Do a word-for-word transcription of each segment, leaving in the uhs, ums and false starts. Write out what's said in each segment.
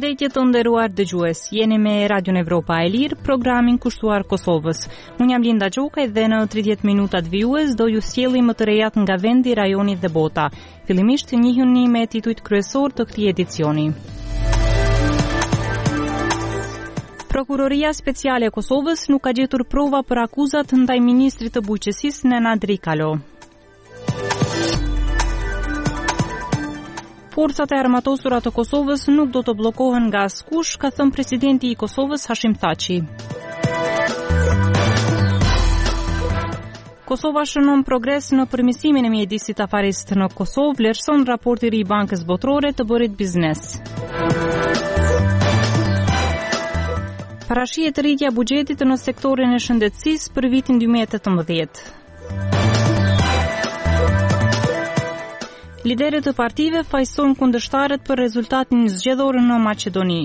Mirëmëngjes të nderuar dëgjues. Jeni me Radio Evropa e Lirë, programin kushtuar Kosovës. Unë jam Linda Gjokaj dhe në tridhjetë minutat vijues do ju sjellim më të rejat nga vendi, rajoni dhe bota. Fillimisht njihuni me titujt kryesor të këtij edicioni. Prokuroria Speciale e Kosovës nuk ka gjetur prova për akuzat ndaj ministrit të bujqësisë Nenad Rikalo. Forcat e armatosura të Kosovës nuk do të bllokohen nga askush, ka thënë presidenti i Kosovës Hashim Thaçi. Kosova shënon progres në përmirësimin e mjedisit afarist në Kosovë, vlerëson raporti i ri i Bankës Botërore të Bërit Biznes. Parashihet rritja e buxhetit në sektorin e shëndetësisë për vitin dy mijë e tetëmbëdhjetë. Liderët e partive fajsojnë kundërshtarët për rezultatin zgjedhor në Maqedoni.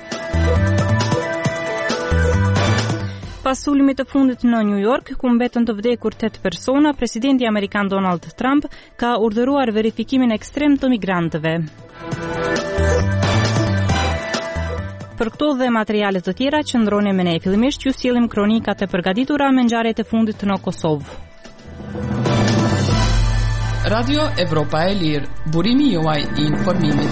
Pas sulmit të fundit në New York, ku mbetën të vdekur tetë persona, presidenti amerikan Donald Trump ka urdhëruar verifikimin ekstrem të migrantëve. Për këto dhe materiale të tjera qëndroni me ne. Fillimisht ju sjellim kronikat e përgatitura me ngjarjet e fundit në Kosovë. Radio Evropa e Lirë, burimi juaj i informimit.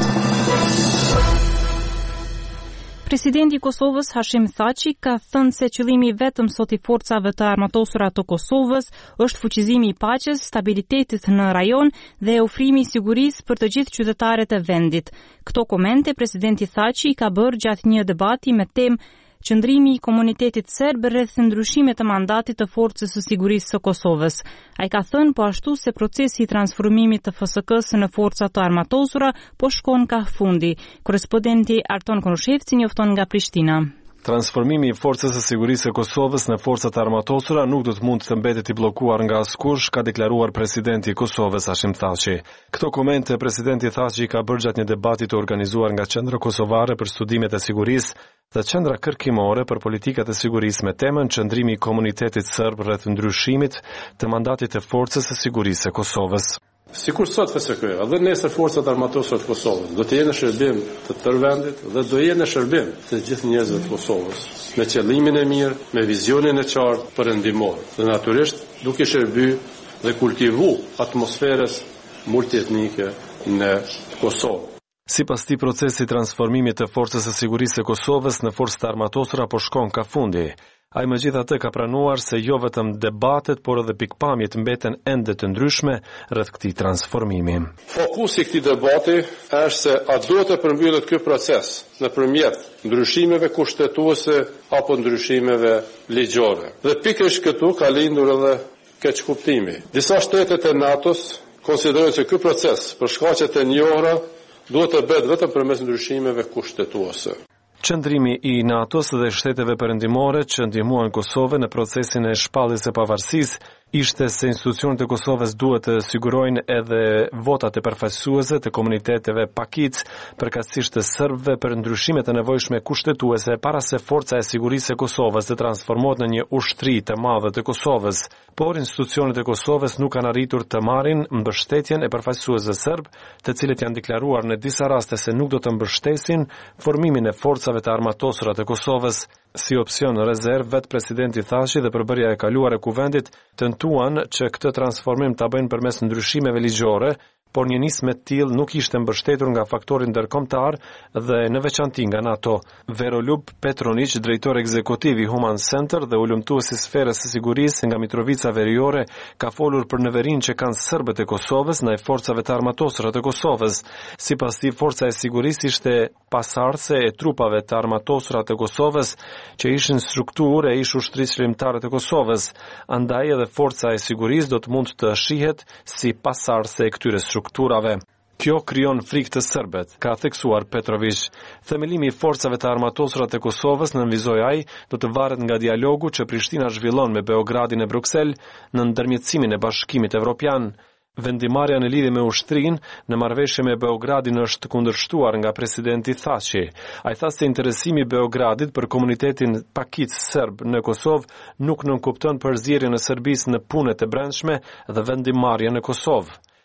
Presidenti i Kosovës Hashim Thaçi ka thënë se qëllimi vetëm sot i forcave të armatosura të Kosovës është fuqizimi i paqes, stabilitetit në rajon dhe ofrimi i sigurisë për të gjithë qytetarët e vendit. Këto komente presidenti Thaçi ka bërë gjatë një debati me temë qëndrimi i komunitetit serb rreth ndryshimit të mandatit të Forcës së Sigurisë së Kosovës. Ai ka thënë po ashtu se procesi i transformimit të F S K-së në forca të armatosura po shkon ka fundi. Korrespondenti Arton Konushevci njofton nga Prishtina. Transformimi i Forcës së Sigurisë së Kosovës në forcat armatosura nuk do të mund të mbetet i bllokuar nga askush, ka deklaruar presidenti i Kosovës Hashim Thaçi. Këto komente presidenti Thaçi ka bërë gjatë një debati të organizuar nga Qendra Kosovare për Studimet e Sigurisë dhe Qendra Kërkimore për Politikat e Sigurisë me temën Qëndrimi i komunitetit serb rreth ndryshimit të mandatit të Forcës së Sigurisë së Kosovës. Sikur sot F S K-ja dhe nesër forcat armatosore të Kosovës do të jenë në shërbim të tërë vendit dhe do jenë në shërbim të gjithë njerëzve të Kosovës, me qëllimin e mirë, me vizionin e qartë perëndimor, dhe natyrisht duke shërbyer dhe kultivu atmosferës multietnike në Kosovë. Sipas tij, procesi i transformimit të Forcës së Sigurisë së Kosovës në forcë të armatosura po shkon ka fundi. Ai megjithatë ka pranuar se jo vetëm debatet, por edhe pikpamjet mbeten ende të ndryshme rreth këtij transformimi. Fokusi i këtij debati është se a duhet të përmbyllet ky proces nëpërmjet ndryshimeve kushtetuese apo ndryshimeve ligjore. Dhe pikërisht këtu ka lindur edhe keqkuptimi. Disa shtetet e NATO-s konsiderojnë se ky proces për shkaqet e njohura duhet të bëhet vetëm përmes ndryshimeve kushtetuese. Qëndrimi i NATO-s dhe shteteve perëndimore që ndihmuan Kosovën në procesin e shpalljes së pavarësisë ishte se institucionet e Kosovës duhet të sigurojnë edhe votat e përfaqësuese të komuniteteve pakic, përkatësisht të serbëve, për ndryshimet e nevojshme kushtetuese para se Forca e Sigurisë e Kosovës të transformohet në një ushtri të madhe të Kosovës. Por institucionet e Kosovës nuk kanë arritur të marrin mbështetjen e përfaqësuesve serb, të cilët janë deklaruar në disa raste se nuk do të mbështesin formimin e forcave të armatosura të Kosovës. Si opsion rezerv, vetë presidenti Thaçi dhe përbërja e kaluar e kuvendit tentuan që këtë transformim ta bëjnë përmes ndryshimeve ligjore, por një nismë e tillë nuk ishte mbështetur nga faktori ndërkombëtar dhe në veçanti nga NATO. Veroljub Petronić, drejtor ekzekutiv i Human Center dhe ulëmtuesi i sferës së sigurisë nga Mitrovica Veriore, ka folur për neverinë që kanë serbët e Kosovës ndaj forcave të armatosura të Kosovës. Sipas tij, forca e sigurisë ishte pasardhëse e trupave të armatosura të Kosovës që ishin strukturë e ish ushtrisë shërimtare të Kosovës. Andaj edhe forca e sigurisë do të mund të shihet si pasardhëse e këtyre strukturave. strukturave. Kjo krijon frikë të serbët, ka theksuar Petrović. Themelimi i forcave të armatosura të Kosovës, nënvizoi ai, do të varet nga dialogu që Prishtina zhvillon me Beogradin e Bruksel në ndërmjetësimin e Bashkimit Evropian. Vendimarrja në lidhje me ushtrinë në marrëveshje me Beogradin është kundërshtuar nga presidenti Thaçi. Ai tha se interesimi i Beogradit për komunitetin pakic serb në Kosovë nuk nënkupton përzierjen e Serbisë në punët e brendshme dhe vendimarrjen në Kosovë.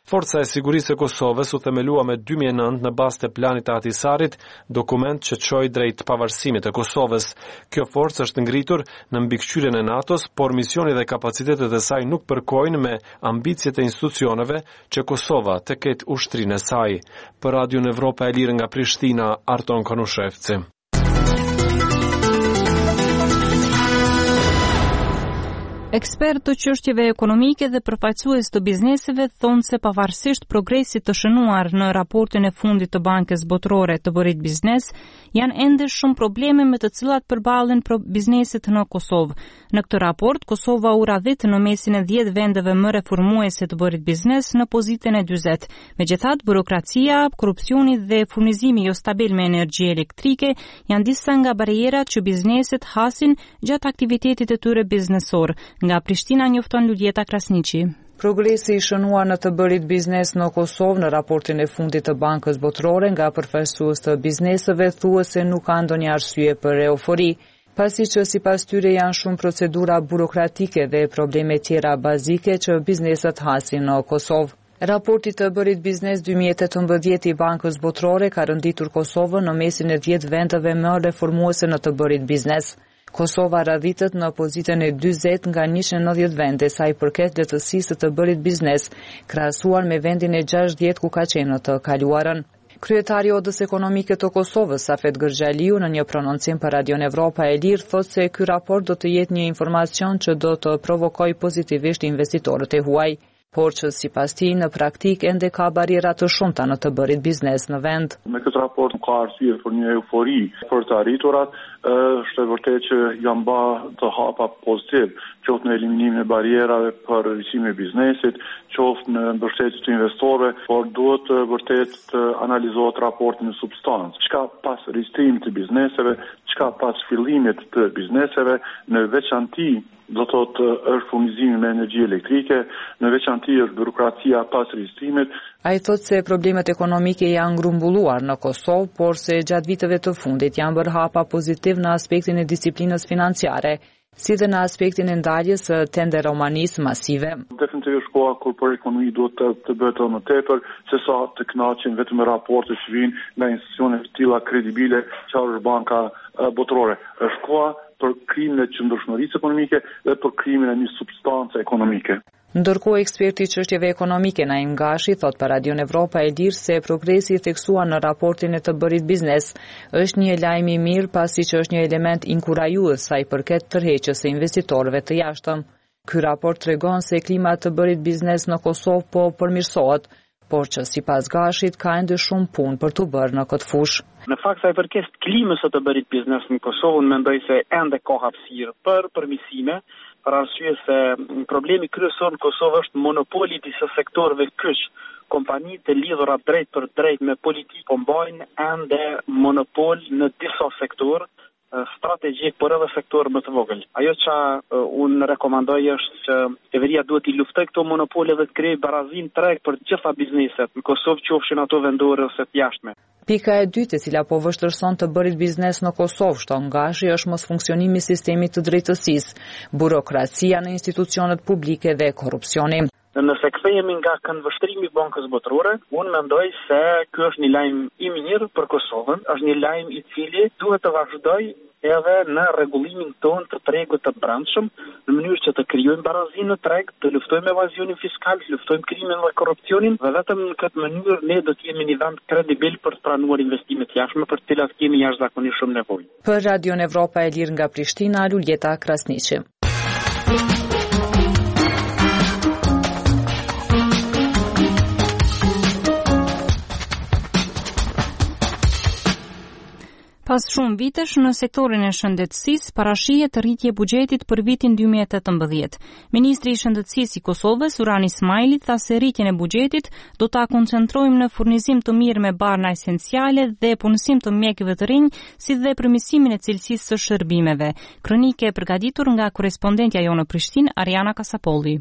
Forca e Sigurisë e Kosovës u themelua me dy mijë e nëntë në bazë të planit të Ahtisarit, dokument që çoi drejt pavarësimit të Kosovës. Kjo forcë është ngritur në mbikëqyrjen e NATO-s, por misioni dhe kapacitetet e saj nuk përkojnë me ambicjet e institucioneve që Kosova të ketë ushtrinë e saj. Për Radio Evropa e Lirë nga Prishtina, Arton Konushevci. Ekspert të çështjeve ekonomike dhe përfaqësues të bizneseve thonë se pavarësisht progresit të shënuar në raportin e fundit të Bankës Botërore të Bërit Biznes, janë ende shumë probleme me të cilat përballen bizneset në Kosovë. Në këtë raport, Kosova u radhit në mesin e dhjetë vendeve më reformuese të Bërit Biznes në pozitën e dyzet. Megjithatë, burokracia, korrupsioni dhe furnizimi jo stabil me energji elektrike janë disa nga barierat që bizneset hasin gjatë aktivitetit të tyre biznesor. Nga Prishtina njofton Luljeta Krasniqi. Progresi i shënuar në të bërit biznes në Kosovë në raportin e fundit të Bankës Botërore nga përfaqësues të bizneseve thuhet se nuk ka ndonjë arsye për eufori, pasi që sipas tyre janë shumë procedura burokratike dhe probleme tjera bazike që bizneset hasin në Kosovë. Raporti të bërit biznes dy mijë e tetëmbëdhjetë i Bankës Botërore ka rënditur Kosovën në mesin e dhjetë vendeve më reformuese në të bërit biznes. Kosova radhitet në pozitën e dyzet nga njëqind e nëntëdhjetë vende sa i përket lehtësisë të bërit biznes, krahasuar me vendin e gjashtëdhjetë ku ka qenë në të kaluarën. Kryetari i Odës Ekonomike të Kosovës, Safet Gërxhaliu, në një prononcim për Radio Evropa e Lirë, thotë se ky raport do të jetë një informacion që do të provokojë pozitivisht investitorët e huaj, por që sipas tij në praktik ende ka bariera të shumta në të bërit biznes në vend. Me këtë raport ka arsye për një eufori për të arriturat, është e vërtetë që janë bë të hapa pozitiv, qoftë në eliminimin e barierave për rrisimin e biznesit, qoftë në mbështetje të investorëve, por duhet të vërtet të analizohet raporti në substancë. Çka pas rristrimit të bizneseve, çka pas fillimit të bizneseve, në veçanti do të thotë është furnizimi me energji elektrike, në veçanti është burokracia pas regjistrimit. Ai thotë se problemet ekonomike janë grumbulluar në Kosovë, por se gjatë viteve të fundit janë bërë hapa pozitiv në aspektin e disiplinës financiare, si dhe në aspektin e ndaljes së tenderomanisë masive. Definitivisht koha kur për ekonomi duhet të, të bëhet më tepër, se sa të kënaqen vetëm raporte që vijnë nga institucione të tilla kredibile, që është Banka Botërore. Është koha për krimin e qëndrueshmërisë ekonomike dhe për krimin e një substance ekonomike. Ndërkohë, eksperti i çështjeve ekonomike Naim Gashi thot për Radio Evropa e Lirë se progresi i theksuar në raportin e të bërit biznes është një lajm i mirë pasi që është një element inkurajues sa i përket tërheqjes së investitorëve të jashtëm. Ky raport tregon se klima e të bërit biznes në Kosovë po përmirësohet, por që sipas Gashit ka ende shumë punë për të bërë në këtë fushë. Në fakt sa i përket klimës së të bërit biznes në Kosovë, mendoj se ende ka hapësirë për përmirësime, për arsye se problemi kryesor në Kosovë është monopoli i disa sektorëve kyç. Kompanitë të lidhura drejt për drejt me politikë po mbajnë ende monopol në disa sektorë strategjik, por edhe sektor më të vogël. Ajo që uh, unë rekomandoj është që qeveria duhet i luftoj këto monopole dhe të krijojë barazim treg për gjitha bizneset në Kosovë, qofshin ato vendore ose të jashtme. Pika e dytë, e cila po vështirëson të bërit biznes në Kosovë, shton Gashi, është mos funksionimi i sistemit të drejtësisë, burokracia në institucionet publike dhe korrupsioni. Nëse kthehemi nga këndvështrimi i Bankës Botërore, unë mendoj se ky është një lajm i mirë për Kosovën, është një lajm i cili duhet të vazhdojë edhe në rregullimin tonë të tregut të brendshëm, në mënyrë që të krijojmë barazinë në treg, të luftojmë evazionin fiskal, të luftojmë krimin dhe korrupsionin, dhe vetëm në këtë mënyrë ne do të jemi një vend kredibil për të pranuar investimet jashtme për të cilat kemi jashtëzakonisht shumë nevojë. Për Radio Evropa e Lirë nga Prishtina, Luljeta Krasniqi. Pas shumë vitesh në sektorin e shëndetësisë, parashihet rritje buxhetit për vitin dy mijë e tetëmbëdhjetë. Ministri i Shëndetësisë i Kosovës, Uran Ismaili, tha se rritjen e buxhetit do ta koncentrojmë në furnizim të mirë me barna esenciale dhe punësim të mjekëve të rinj, si dhe përmirësimin e cilësisë së shërbimeve. Kronike e përgatitur nga korrespondentja jonë në Prishtinë, Ariana Kasapolli.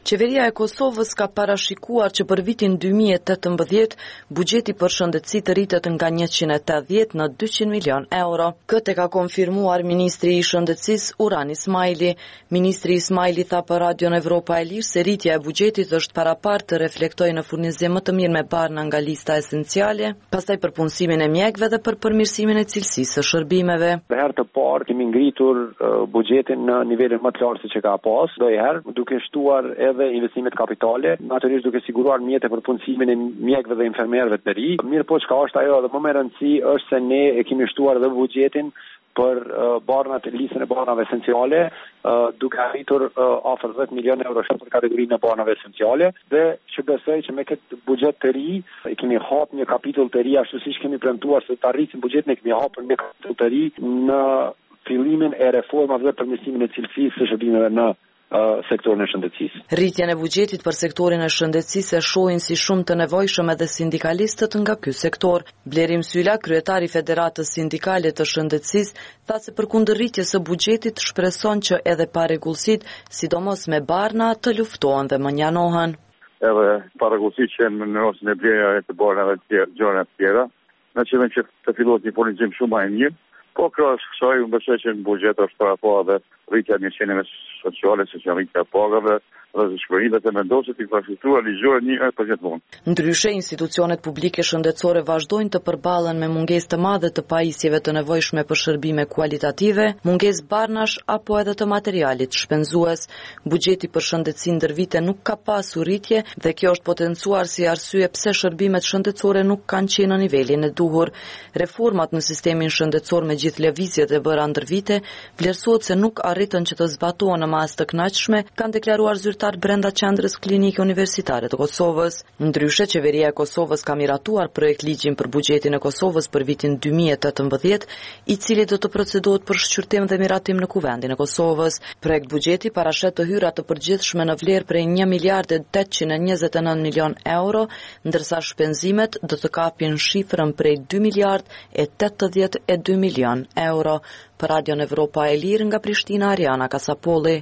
Qeveria e Kosovës ka parashikuar që për vitin dy mijë e tetëmbëdhjetë buxheti për shëndetësi të rritet nga njëqind e tetëdhjetë në dyqind milion euro. Këtë ka konfirmuar ministri i shëndetësisë Uran Ismaili. Ministri Ismaili tha për Radion Evropa e Lirë se rritja e buxhetit është parapart të reflektojë në furnizim më të mirë me barna nga lista esenciale, pastaj për punësimin e mjekëve dhe për përmirësimin e cilësisë së shërbimeve. Për herë të parë kemi ngritur uh, buxhetin në nivelin më të lartë se që ka pas, ndonjëherë duke shtuar dhe investimet kapitale, natyrisht duke siguruar mjete për punësimin e mjekëve dhe infermerëve të ri. Mirë po çka është ajo dhe më me rëndësi është se ne e kemi shtuar dhe buxhetin për uh, barnat, listën e barnave esenciale, uh, duke arritur uh, afër dhjetë milion euro për kategorinë e barnave esenciale, dhe që besoj që me këtë buxhet të ri e kemi hapur një kapitull të ri, ashtu siç kemi premtuar se të arrisim buxhetin, e kemi hapur një kapitull të ri në fillimin e reformave dhe përmirësimin e cilësisë së shërbimeve në sektorin e shëndetësisë. Rritjen e buxhetit për sektorin e shëndetësisë e shohin si shumë të nevojshëm edhe sindikalistët nga ky sektor. Blerim Syla, kryetari i Federatës Sindikale të Shëndetësisë, tha se përkundër rritjes së buxhetit shpreson që edhe parregullsitë, sidomos me barna, të luftohen dhe më njanohen. Edhe parregullsitë që në rastin e blerjeve të barnave të tjera, gjëra të tjera, në qëllim që të fillohet një furnizim shumë më i mirë. Po krahas kësaj unë besoj që në buxhet është para pa edhe rritja e mirëqenieve sociale, si që rritja e pagave dhe zëshpërimet e mendoset infrastruktura ligjore një herë për gjithmonë. Ndryshe, institucionet publike shëndetësore vazhdojnë të përballen me mungesë të madhe të pajisjeve të nevojshme për shërbime kualitative, mungesë barnash apo edhe të materialit shpenzues. Buxheti për shëndetësi ndër vite nuk ka pasur rritje dhe kjo është potencuar si arsye pse shërbimet shëndetësore nuk kanë qenë në nivelin e duhur. Reformat në sistemin shëndetësor me gjithë lëvizjet e bëra ndër vite vlerësohet se nuk arritën që të zbatohen në masë të kënaqshme, kanë deklaruar zyrtar brenda qendrës klinike universitare të Kosovës. Ndryshe, qeveria e Kosovës ka miratuar projekt ligjin për buxhetin e Kosovës për vitin dy mijë e tetëmbëdhjetë, i cili do të procedohet për shqyrtim dhe miratim në Kuvendin e Kosovës. Projekt buxheti parashet të hyra të përgjithshme në vlerë prej një miliard e tetëqind e njëzet e nëntë milion euro, ndërsa shpenzimet do të kapin shifrën prej dy miliard e tetëdhjetë e dy milion euro. Për Radion Evropa e Lirë nga Prishtina, Ariana Kasapolli.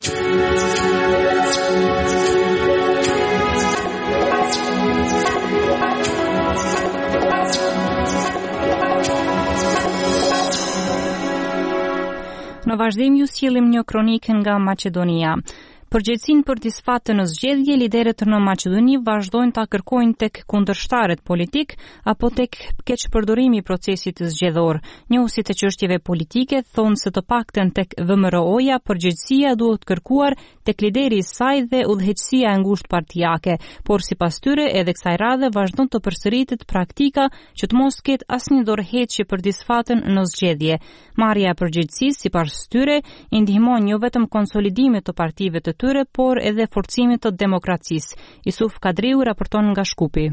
Në vazhdim ju sjellim një kronikë nga Maqedonia. Përgjegjësinë për disfatë në zgjedhje, liderët në Maqedoni vazhdojnë ta kërkojnë tek kundërshtarët politik apo tek keqpërdorimi i procesit zgjedhor. Njohuesit e çështjeve politike thonë se të paktën tek V M R O-ja përgjegjësia duhet kërkuar tek lideri i saj dhe udhëheqësia e ngushtë partijake, por sipas tyre edhe kësaj radhe vazhdon të përsëritet praktika që të mos ketë asnjë dorëheqje për disfatën në zgjedhje. Marrja e përgjegjësisë sipas tyre i ndihmon jo vetëm konsolidimit të partive të tyre, por edhe forcimit të demokracisë. Isuf Kadriu raporton nga Shkupi.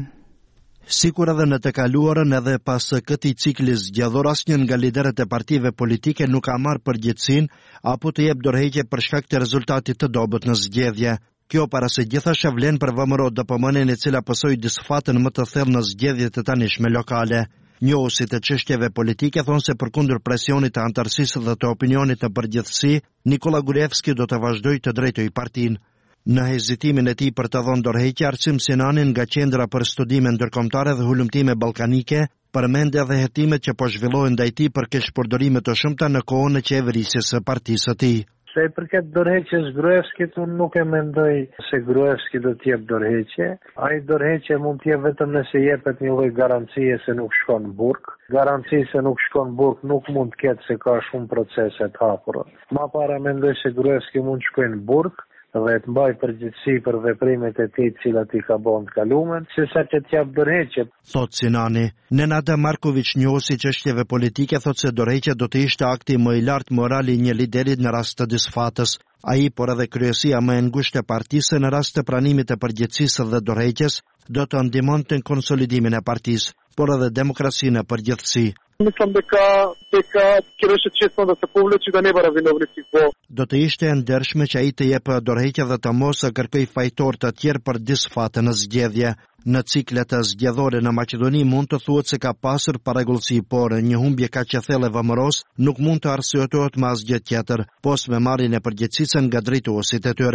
Sikur edhe në të kaluarën edhe pas këtij cikli zgjedhor, asnjë nga liderët e partive politike nuk ka marrë përgjegjësinë apo të jep dorëheqje për shkak të rezultatit të dobët në zgjedhje. Kjo para së gjithashta vlen për V M R O D P M-n, e cila pësoi disfatën më të thellë në zgjedhjet e tanishme lokale. Njohuesit e çështjeve politike thonë se përkundër presionit të antarësisë dhe të opinionit në përgjithësi, Nikola Gurevski do të vazhdojë të drejtojë partinë. Në hezitimin e tij për të dhënë dorëheqje, Arsim Sinani nga Qendra për Studime Ndërkombëtare dhe Hulumtime Ballkanike përmend edhe hetimet që po zhvillohen ndaj tij për keqpërdorime të shumta në kohën e qeverisjes së partisë së tij. Se i përket dorëheqjes Gruevskit, unë nuk e mendoj se Gruevski do të jep dorëheqje. Ai dorëheqje mund të jep vetëm nëse jepet një lloj garancie se nuk shkon në burg. Garanci se nuk shkon në burg nuk mund të ketë se ka shumë procese të hapura. Ma para mendoj se Gruevski mund të shkojë në burg dhe të mbaj përgjegjësi për veprimet e tij të cilat i ka bën të kaluar, sesa që të jap dorëheqje. Thot Sinani. Nenada Marković, njohuesi çështjeve politike, thot se dorëheqja do të ishte akti më i lartë moral i një lideri në rast të disfatës. Ai, por edhe kryesia më e ngushtë e partisë në rast të pranimit të përgjegjësisë dhe dorëheqjes, do të ndihmonte në konsolidimin e partisë, por edhe demokracinë në përgjithësi. Mislim da ka, ka kërëshet qësën dhe se publik që da ne bara vinovni si po. Do të ishte e ndershme që ai të jepë dorëheqje dhe të mos kërkoj fajtor të tjerë për disfatë në zgjedhje. Në ciklet e zgjedhore në Maqedoni mund të thuhet se ka pasur parregullsi, por një humbje kaq e thellë e V M R O-s nuk mund të arsyetohet me asgjë tjetër, pos me marrjen e përgjegjësisë nga drejtuesit e tyre.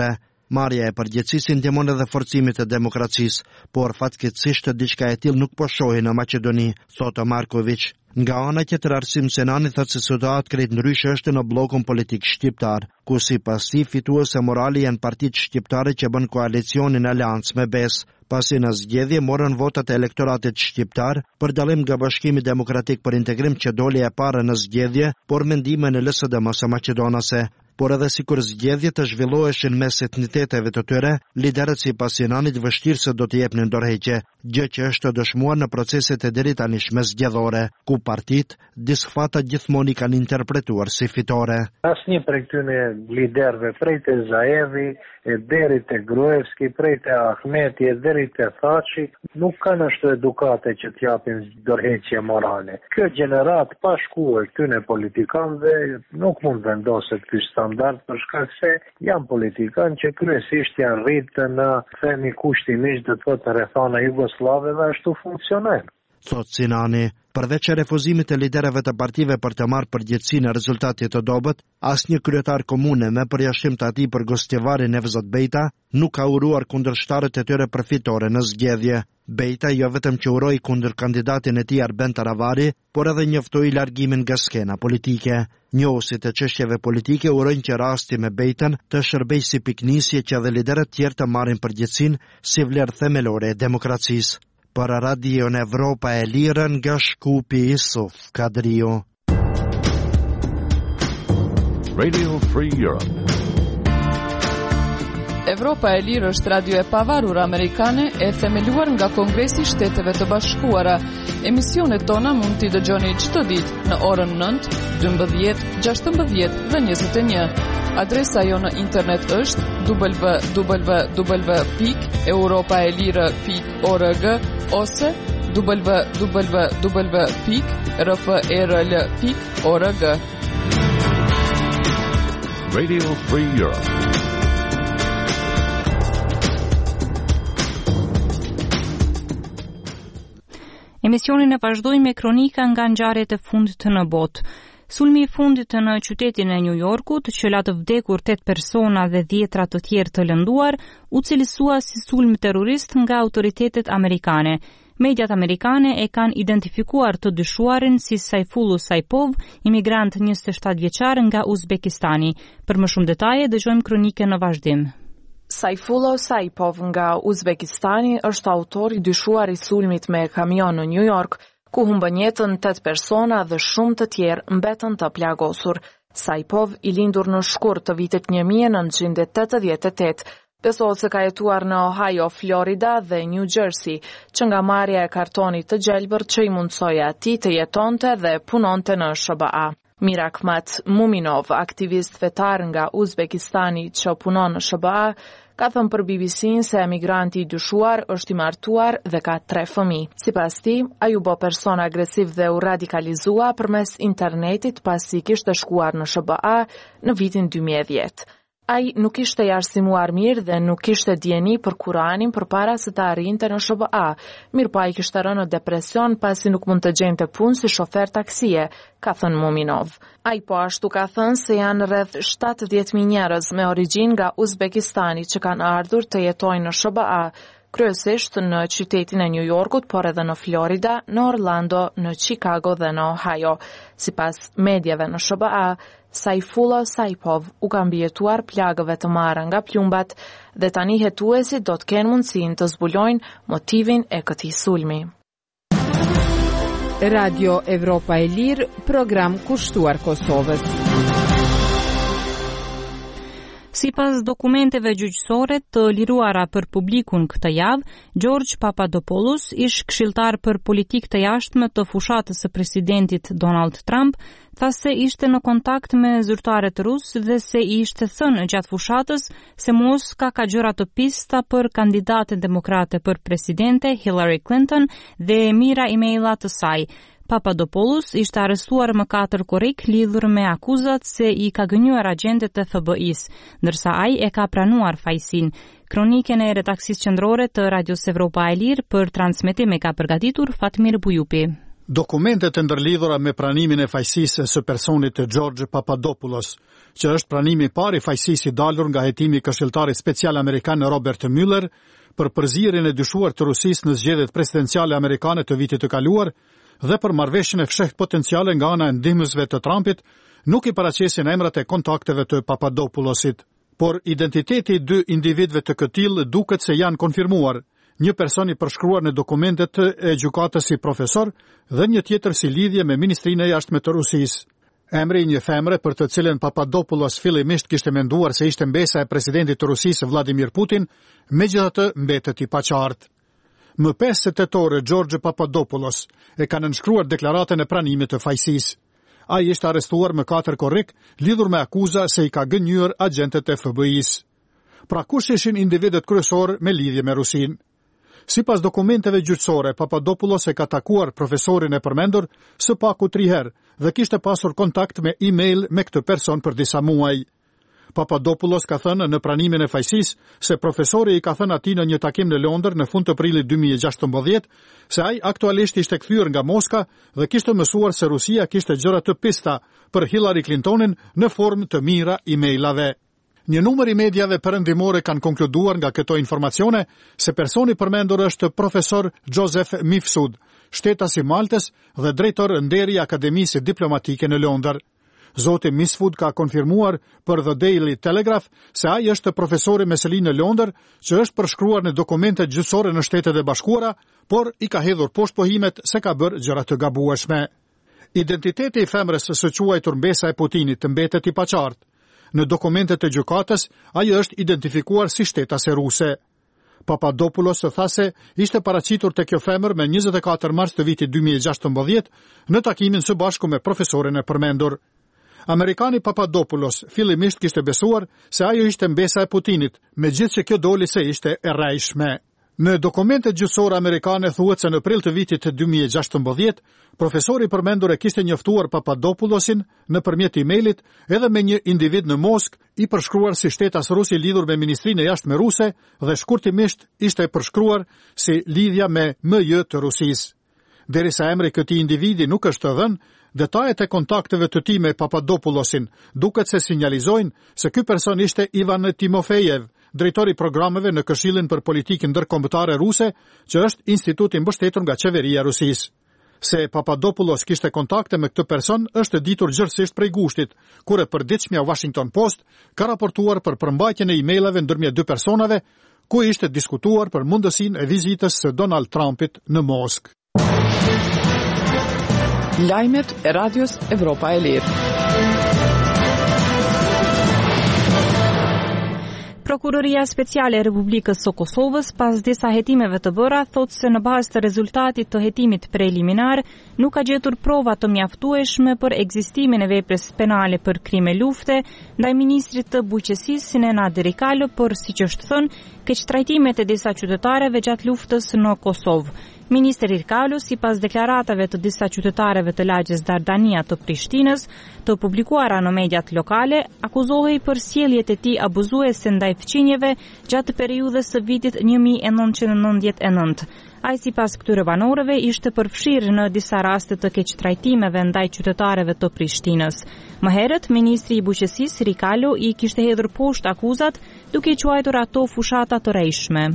Marrja e përgjegjësisë ndihmon edhe forcimit të demokracisë, por fatkeqësisht diçka e tillë nuk po shohej në Maqedoni, thotë Marković. Nga ana tjetër, Arsim Senani thotë se situatë krejt ndryshe është në bllokun politik shqiptar, ku sipas tij fituese morali janë partitë shqiptare që bën koalicionin aleancë me B E S, pasi në zgjedhje morën votat e elektoratit shqiptar, për dallim nga Bashkimi Demokratik për Integrim që doli e para në zgjedhje, por mendime në L S D M-së maqedonase. Por edhe sikur zgjedhjet të zhvilloheshin mes etniteteve të tyre, liderët sipas Senanit vështirë se do të jepnin dorëheqje, gjë që është dëshmuar në proceset e deri tanishme zgjedhore, ku partitë disfata gjithmonë i kanë interpretuar si fitore. Asnjë prej këtyre liderëve, prej te Zaevi, e deri te Gruevski, prej te Ahmeti, e deri te Thaçi, nuk kanë ashtu edukate që t'japin dorëheqje morale. Kjo gjenerat pa shkuar këtyre politikanëve nuk mund vendoset ky standard për shkak se janë politikanë që kryesisht janë rritë në themi kushtimisht do të thotë rrethana jugoslave dhe ashtu funksionojnë. Thot Sinani, përveç refuzimit të liderëve të partive për të marrë përgjegjësinë e rezultatit të dobët, asnjë kryetar komune me përjashtim të atij për Gostivari Nevzot Bejta nuk ka uruar kundërshtarët e tyre për fitore në zgjedhje. Bejta jo vetëm që uroi kundër kandidatin e tij Arben Taravari, por edhe njoftoi largimin nga skena politike. Njohusit e çështjeve politike urojnë që rasti me Bejtën të shërbejë si piknisje që edhe liderët tjerë të marrin përgjegjësinë si vlerë themelore e demokracisë. Për Radion Evropa e Lirë nga Shkupi Isuf Kadrio. Radio Free Europe. Evropa e Lirë është radio e pavarur amerikane e themeluar nga Kongresi i Shteteve të Bashkuara. Emisionet tona mund t'i dëgjoni çdo ditë në orën nëntë, dymbëdhjetë, gjashtëmbëdhjetë dhe njëzet e një. Adresa jo në internet është w w w pikë europaelire pikë org ose w w w pikë r f e r l pikë org. Radio Free Europe. Emisionin e vazhdojmë me kronika nga ngjarjet e fundit në botë. Sulmi i fundit në qytetin e New Yorkut, që la të vdekur tetë persona dhe dhjetra të tjerë të lënduar, u cilësua si sulm terrorist nga autoritetet amerikane. Mediat amerikane e kanë identifikuar të dyshuarin si Saifullah Saipov, imigrant njëzet e shtatë vjeçar nga Uzbekistani. Për më shumë detaje dëgjojmë kronikën në vazhdim. Saifullah Saipov nga Uzbekistani është autor i dyshuar i sulmit me kamion në New York, ku humbën jetën tetë persona dhe shumë të tjerë mbetën të plagosur. Saipov, i lindur në shkurt të vitit një mijë e nëntëqind e tetëdhjetë e tetë, besohet se ka jetuar në Ohio, Florida dhe New Jersey, që nga marrja e kartonit të gjelbër që i mundsoi atij të jetonte dhe punonte në S B A. Mirakmat Muminov, aktivist fetar nga Uzbekistani që punon në S B A, ka thënë për B B C-n se emigranti i dyshuar është i martuar dhe ka tre fëmijë. Sipas tij, ai u bë person agresiv dhe u radikalizua përmes internetit pasi kishte shkuar në S B A në vitin dy mijë e dhjetë. Ai nuk ishte i arsimuar mirë dhe nuk kishte dieni për Kuranin përpara se të arrinte në S B A. Mirpo ai kishte rënë në depresion pasi nuk mund të gjente punë si shofer taksie, ka thënë Muminov. Ai po ashtu ka thënë se janë rreth shtatëdhjetë mijë njerëz me origjinë nga Uzbekistani që kanë ardhur të jetojnë në S B A, kryesisht në qytetin e New Yorkut, por edhe në Florida, në Orlando, në Chicago dhe në Ohio. Sipas mediave në S B A, Saifullah Saipov u ka mbijetuar plagëve të marra nga plumbat dhe tani hetuesit do të kenë mundësinë të zbulojnë motivin e këtij sulmi. Radio Evropa e Lirë, program kushtuar Kosovës. Sipas dokumenteve gjyqësore të liruara për publikun këtë javë, George Papadopoulos, ish këshilltar për politikë të jashtme të fushatës së presidentit Donald Trump, tha se ishte në kontakt me zyrtarët rusë dhe se i ishte thënë gjatë fushatës se Moska ka gjëra të pista për kandidaten demokrate për presidente Hillary Clinton dhe mira emaila të saj. Papadopoulos ishte arrestuar më katër korrik lidhur me akuzat se i ka gënjur agentët e F B I-s, ndërsa ai e ka pranuar fajsin. Kronikën e redaksisë qendrore të Radios Evropa e Lirë për transmetim e ka përgatitur Fatmir Bujupi. Dokumentet e ndërlidhura me pranimin e fajsisë së personit të George Papadopoulos, që është pranimi i parë i fajsisë i dalur nga hetimi i këshilltarit special amerikan Robert Mueller për përzierjen e dyshuar të Rusisë në zgjedhjet presidenciale amerikane të vitit të kaluar dhe për marrëveshjen e fshehtë potenciale nga ana e ndihmësve të Trumpit, nuk i paraqesin emrat e kontakteve të Papadopoulosit, por identiteti i dy individëve të këtill duket se janë konfirmuar. Një person i përshkruar në dokumentet e gjykatës si profesor dhe një tjetër si lidhje me Ministrinë e Jashtme të Rusisë. Emri i një femre për të cilën Papadopoulos fillimisht kishte menduar se ishte mbesa e presidentit të Rusisë Vladimir Putin, megjithatë mbetet i paqartë. Më pesë tetore George Papadopoulos e ka nënshkruar deklaratën e pranimit të fajsisë. Ai ishte arrestuar më katër korrik lidhur me akuza se i ka gënjur agentët e F B I-s. Pra kush ishin individët kryesor me lidhje me Rusinë? Sipas dokumenteve gjyqësore, Papadopoulos e ka takuar profesorin e përmendur së paku tri herë dhe kishte pasur kontakt me e-mail me këtë person për disa muaj. Papadopoulos ka thënë në pranimin e fajsisë se profesori i ka thënë atij në një takim në Londër në fund të prillit dy mijë e gjashtëmbëdhjetë se ai aktualisht ishte kthyer nga Moska dhe kishte mësuar se Rusia kishte gjëra të pista për Hillary Clintonin në formë të mira e-mailave. Një numër i mediave perëndimore kanë konkluduar nga këto informacione se personi përmendur është profesor Joseph Mifsud, shtetas i Maltës dhe drejtor nderi i Akademisë Diplomatike në Londër. Zoti Mifsud ka konfirmuar për The Daily Telegraph se ai është profesor i meselinë në Londër, që është përshkruar në dokumente gjyqësore në Shtetet e Bashkuara, por i ka hedhur poshtë pohimet se ka bërë gjëra të gabueshme. Identiteti i femrës së quajtur mbesa e Putinit të mbetet i paqartë. Në dokumentet e gjykatës, ai është identifikuar si shtetase ruse. Papadopoulos tha se ishte paraqitur te kjo femër me njëzet e katër mars të vitit dy mijë e gjashtëmbëdhjetë në takimin së bashku me profesorin e përmendur. Amerikani Papadopoulos fillimisht kishte besuar se ajo ishte mbesa e Putinit, megjithëse kjo doli se ishte e rrejshme. Në dokumentet gjyqësore amerikane thuhet se në prill të vitit dy mijë e gjashtëmbëdhjetë, profesori përmendur e kishte njoftuar Papadopoulosin nëpërmjet e-mailit edhe me një individ në Moskë i përshkruar si shtetas rus i lidhur me Ministrinë e Jashtme ruse dhe shkurtimisht ishte përshkruar si lidhja me M J të Rusisë. Derisa emri i këtij individi nuk është dhënë, detajet e kontakteve të tij me Papadopoulosin duket se sinjalizojnë se ky person ishte Ivan Timofejev, drejtori i programeve në Këshillin për Politikën Ndërkombëtare Ruse, që është instituti mbështetur nga qeveria e Rusisë. Se Papadopoulos kishte kontakte me këtë person është ditur gjërësisht prej gushtit, kur e përditshmja Washington Post ka raportuar për përmbajtjen e emailave ndërmjet dy personave, ku ishte diskutuar për mundësinë e vizitës së Donald Trumpit në Moskë. Lajmet e Radios Evropa e Lirë. Prokuroria Speciale e Republikës së Kosovës, pas disa hetimeve të bëra, thotë se në bazë të rezultatit të hetimit preliminar, nuk ka gjetur prova të mjaftueshme për ekzistimin e veprës penale për krime lufte ndaj ministrit të bujqësisë Sinena Derikalo për, siç është thënë, keqtrajtimet e disa qytetarëve gjatë luftës në Kosovë. Ministri Derikalo, sipas deklaratave të disa qytetarëve të lagjes Dardania të Prishtinës, të publikuara në mediat lokale, akuzohej për sjelljet e tij abuzuese ndaj fqinjeve gjatë periudhës së vitit një mijë e nëntëqind e nëntëdhjetë e nëntë. Ai sipas këtyre banorëve ishte përfshirë në disa raste të keqtrajtimeve ndaj qytetarëve të Prishtinës. Më herët, ministri i bujqësisë Derikalo i kishte hedhur poshtë akuzat, duke i quajtur ato fushata të rrejshme.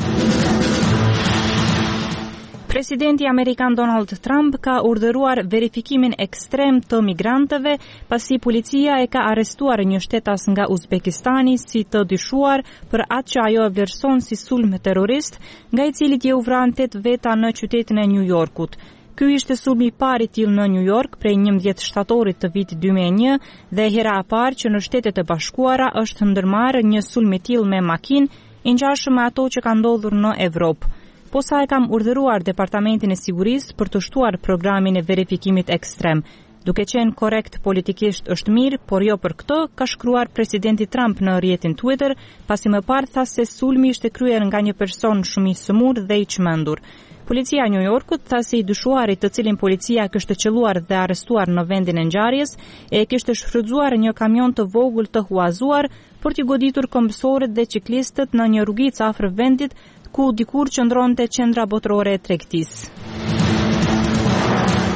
Presidenti Amerikan Donald Trump ka urdhëruar verifikimin ekstrem të migrantëve pasi policia e ka arrestuar një shtetas nga Uzbekistani si të dyshuar për atë që ajo e vlerëson si sulm terrorist, nga i cili u vranë tetë veta në qytetin e New Yorkut. Ky ishte sulmi i parë i tillë në New York prej njëmbëdhjetë shtatorit të vitit dy mijë e një dhe hera e parë që në Shtetet e Bashkuara është ndërmarrë një sulm i tillë me makinë, i ngjashëm me ato që ka ndodhur në Evropë. Po sa e kam urdhëruar Departamentin e Sigurisë për të shtuar programin e verifikimit ekstrem. Duke qenë korrekt politikisht është mirë, por jo për këtë, ka shkruar presidenti Trump në rrjetin Twitter, pasi më parë tha se sulmi ishte kryer nga një person shumë i sëmur dhe i çmendur. Policia e New Yorkut tha se i dyshuari, të cilin policia kishte qelluar dhe arrestuar në vendin e ngjarjes, e kishte shfrytzuar një kamion të vogël të huazuar për t'i goditur kombësorët dhe ciklistët në një rrugicë afër vendit ku dikur qëndronte qendra botërore e tregtisë.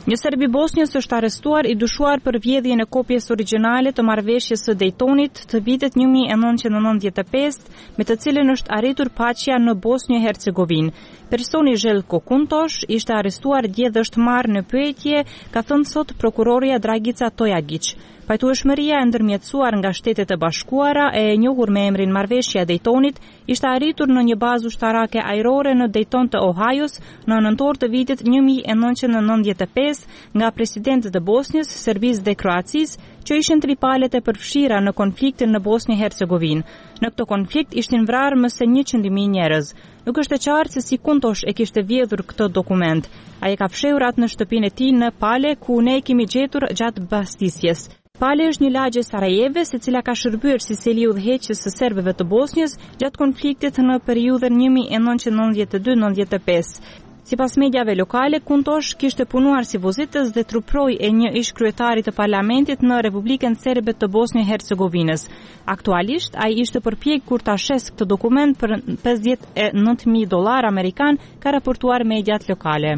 Një serb i Bosnjës është arrestuar i dyshuar për vjedhjen e kopjes origjinale të marrëveshjes së Daytonit të vitit një mijë e nëntëqind e nëntëdhjetë e pesë, me të cilën është arritur paqja në Bosnjë-Hercegovinë. Personi Željko Kuntosh ishte arrestuar dje dhe është marrë në pyetje, ka thënë sot prokuroria Dragica Tojagic. Pajtueshmëria e ndërmjetësuar nga Shtetet e Bashkuara e njohur me emrin Marrëveshja e Daytonit ishte arritur në një bazë ushtarake ajrore në Dayton të Ohajos në nëntor të vitit një mijë e nëntëqind e nëntëdhjetë e pesë nga presidentët e Bosnjës, Serbisë dhe Kroacisë, që ishin tripalet e përfshira në konfliktin në Bosnjë-Hercegovinë. Në këtë konflikt ishtin vrarë më se njëqind mijë njerëz. Nuk është e qartë se si Kuntosh e kishte vjedhur këtë dokument. Ai ka fshehur atë në shtëpinë e tij në Pale, ku ne e kemi gjetur gjatë mbastisjes. Pale është një lagje Sarajeves, e cila ka shërbyer si seli udhëheqës së serbëve të Bosnjës gjatë konfliktit në periudhën një mijë e nëntëqind e nëntëdhjetë e dy deri nëntëdhjetë e pesë. Sipas mediave lokale, Kuntosh kishte punuar si vozitës dhe truproi e një ish kryetari të parlamentit në Republikën Serbe të Bosnjë-Hercegovinës. Aktualisht, ai ishte përpjekur ta shes këtë dokument për pesëdhjetë e nëntë mijë dollar amerikan, ka raportuar mediat lokale.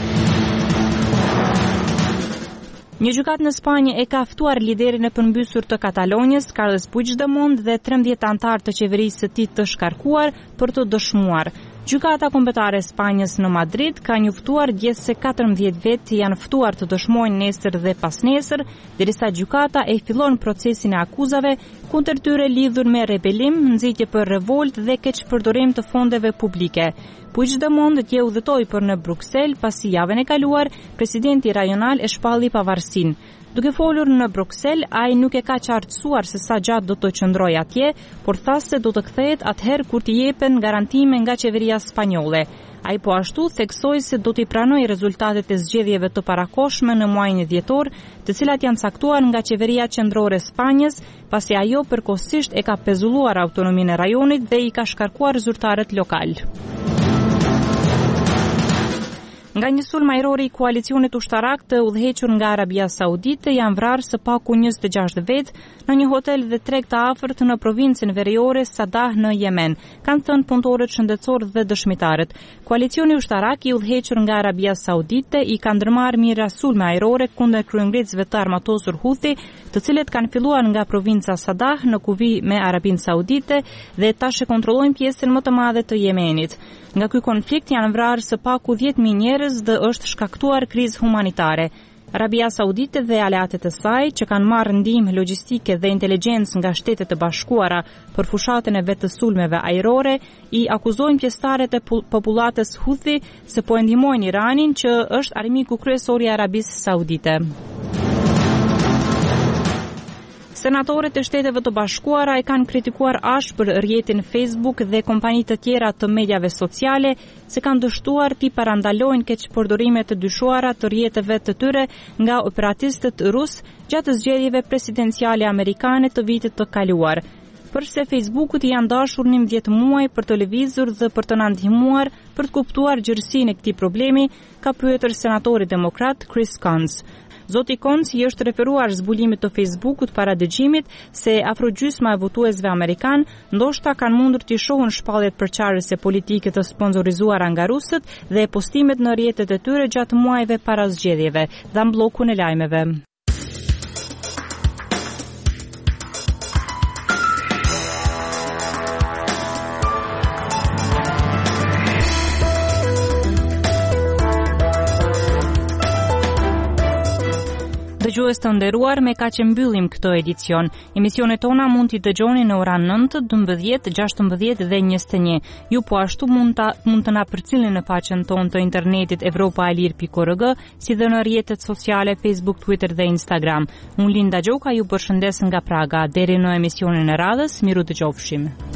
Një gjykat në Spanjë e ka ftuar liderin e përmbysur të Katalonjës, Carles Puigdemont, dhe trembëdhjetë anëtar të qeverisë së tij të shkarkuar për të dëshmuar. Gjykata kombëtare e Spanjës në Madrid ka njoftuar dje se katërmbëdhjetë vetë janë ftuar të dëshmojnë nesër dhe pasnesër, derisa gjykata e fillon procesin e akuzave kundër tyre lidhur me rebelim, nxitje për revolt dhe keqpërdorim të fondeve publike. Puigdemont dje udhëtoi për në Bruksel, pasi javën e kaluar presidenti rajonal e shpalli pavarësinë. Duke folur në Bruksel, ai nuk e ka qartësuar se sa gjatë do të qëndrojë atje, por tha se do të kthehet atëherë kur t'i jepen garantime nga qeveria spanjolle. Ai po ashtu theksoi se do t'i pranojë rezultatet e zgjedhjeve të parakohshme në muajin dhjetor, të cilat janë caktuar nga qeveria qendrore e Spanjës, pasi ajo përkohësisht e ka pezulluar autonominë e rajonit dhe i ka shkarkuar zyrtarët lokal. Nga një sulm ajror i koalicionit ushtarak të udhëhequr nga Arabia Saudite janë vrarë së paku njëzet e gjashtë vetë në një hotel dhe treg të afërt në provincën veriore Sadah në Yemen, kanë thënë punëtorët shëndetësor dhe dëshmitarët. Koalicioni ushtarak i udhëhequr nga Arabia Saudite i ka ndërmarrë mira sulme ajrore kundër kryengritësve të armatosur Houthi, të cilët kanë filluar nga provinca Sadah në kufi me Arabinë Saudite dhe tash e kontrollojnë pjesën më të madhe të Yemenit. Nga ky konflikt janë vrarë së paku dhjetë mijë njerëz dhe është shkaktuar krizë humanitare. Arabia Saudite dhe aleatet e saj, që kanë marrë ndihmë logjistike dhe inteligjencë nga Shtetet e Bashkuara për fushatën e vet të sulmeve ajrore, i akuzojnë pjesëtarët e popullatës Houthi se po e ndihmojnë Iranin, që është armiku kryesor i Arabisë Saudite. Senatorët e Shteteve të Bashkuara e kanë kritikuar ashpër rrjetin Facebook dhe kompanitë të tjera të mediave sociale se kanë dështuar t'i parandalojnë keqpërdorime të dyshuara të rrjeteve të tyre nga operatistët rus gjatë zgjedhjeve presidenciale amerikane të vitit të kaluar. Përse Facebookut i janë dashur njëmbëdhjetë muaj për të lëvizur dhe për të na ndihmuar për të kuptuar gjërësinë e këtij problemi, ka pyetur senatori demokrat Chris Coons. Zoti Coons i është referuar zbulimit të Facebookut para dëgjimit se afro gjysma e votuesve amerikan ndoshta kanë mundur t'i shohën shpalljet përçarëse politike të sponsorizuara nga rusët dhe postimet në rrjetet e tyre gjatë muajve para zgjedhjeve, dha bllokun e lajmeve. Dëgjues të nderuar, me kaq e mbyllim këtë edicion. Emisionet tona mund t'i dëgjoni në orën nëntë, dymbëdhjetë, gjashtëmbëdhjetë dhe njëzet e një. Ju po ashtu mund ta mund të na përcjellni në faqen tonë të internetit europa e lir pikë org, si dhe në rrjetet sociale Facebook, Twitter dhe Instagram. Unë Linda Gjoka ju përshëndes nga Praga. Deri në emisionin e radhës, miru dëgjofshim.